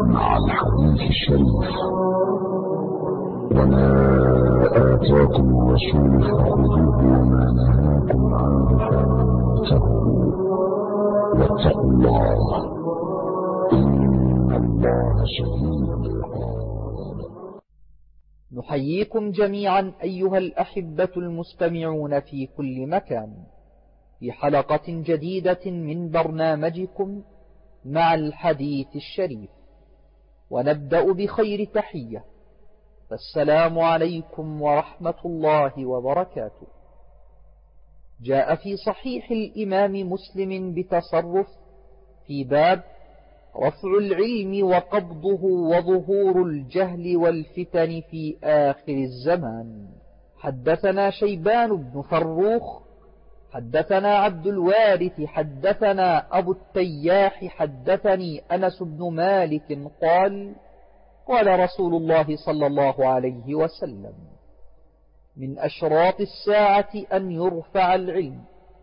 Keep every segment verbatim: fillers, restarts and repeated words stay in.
مع الحديث الشريف. وما آتاكم الرسول فخذوه وما نهاكم عنه فانتهوا واتقوا الله إن الله شديد العقاب. نحييكم جميعا أيها الأحبة المستمعون في كل مكان في حلقة جديدة من برنامجكم مع الحديث الشريف، ونبدأ بخير تحية، فالسلام عليكم ورحمة الله وبركاته. جاء في صحيح الإمام مسلم بتصرف في باب رفع العلم وقبضه وظهور الجهل والفتن في آخر الزمان. حدثنا شيبان بن فروخ حدثنا عبد الوارث حدثنا أبو التياح حدثني أنس بن مالك قال قال رسول الله صلى الله عليه وسلم: من أشراط الساعة أن يرفع العلم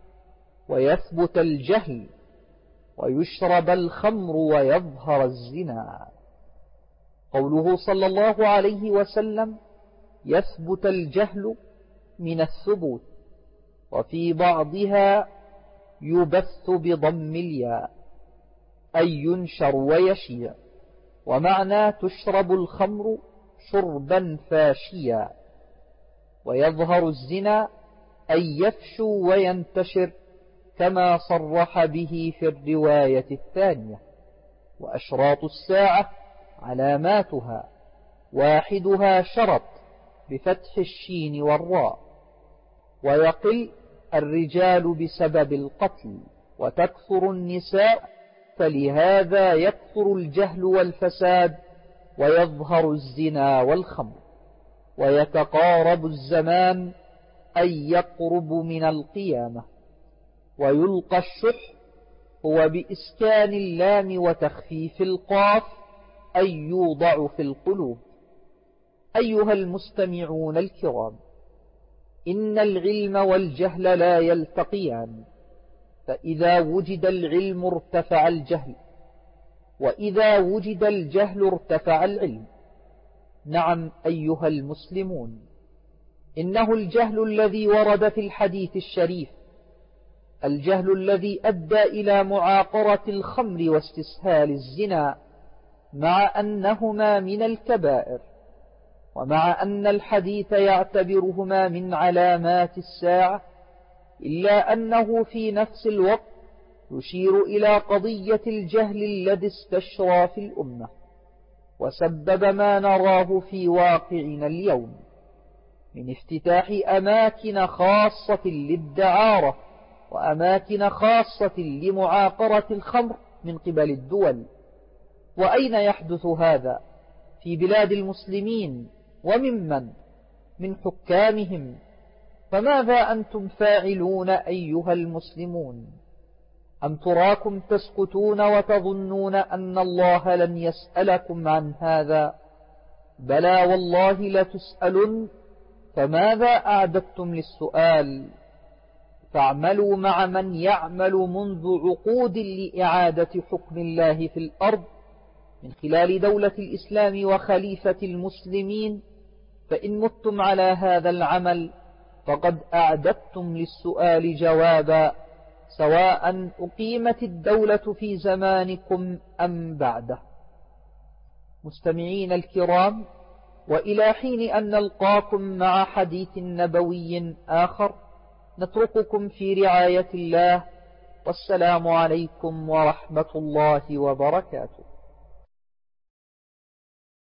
ويثبت الجهل ويشرب الخمر ويظهر الزنا. قوله صلى الله عليه وسلم يثبت الجهل من الثبوت، وفي بعضها يبث بضم الياء أي ينشر ويشيع، ومعنى تشرب الخمر شربا فاشيا. ويظهر الزنا أي يفشو وينتشر كما صرح به في الرواية الثانية. وأشراط الساعة علاماتها: واحدها شرط بفتح الشين والراء، ويقل الرجال بسبب القتل، وتكثر النساء، فلهذا يكثر الجهل والفساد ويظهر الزنا والخمر. ويتقارب الزمان أي يقرب من القيامة. ويلقى الشح هو بإسكان اللام وتخفيف القاف أي يوضع في القلوب. أيها المستمعون الكرام، إن العلم والجهل لا يلتقيان، فإذا وجد العلم ارتفع الجهل، وإذا وجد الجهل ارتفع العلم. نعم أيها المسلمون، إنه الجهل الذي ورد في الحديث الشريف، الجهل الذي أدى إلى معاقرة الخمر واستسهال الزنا، مع أنهما من الكبائر، ومع أن الحديث يعتبرهما من علامات الساعة، إلا أنه في نفس الوقت يشير إلى قضية الجهل الذي استشرى في الأمة وسبب ما نراه في واقعنا اليوم من افتتاح أماكن خاصة للدعارة وأماكن خاصة لمعاقرة الخمر من قبل الدول. وأين يحدث هذا؟ في بلاد المسلمين، وممن؟ من حكامهم. فماذا أنتم فاعلون أيها المسلمون؟ أم تراكم تسكتون وتظنون أن الله لن يسألكم عن هذا؟ بلى والله لتسألن، فماذا أعددتم للسؤال؟ فاعملوا مع من يعمل منذ عقود لإعادة حكم الله في الأرض من خلال دولة الإسلام وخليفة المسلمين، فإن متم على هذا العمل فقد أعددتم للسؤال جوابا، سواء أقيمت الدولة في زمانكم أم بعده. مستمعين الكرام، وإلى حين أن نلقاكم مع حديث نبوي آخر، نترككم في رعاية الله، والسلام عليكم ورحمة الله وبركاته.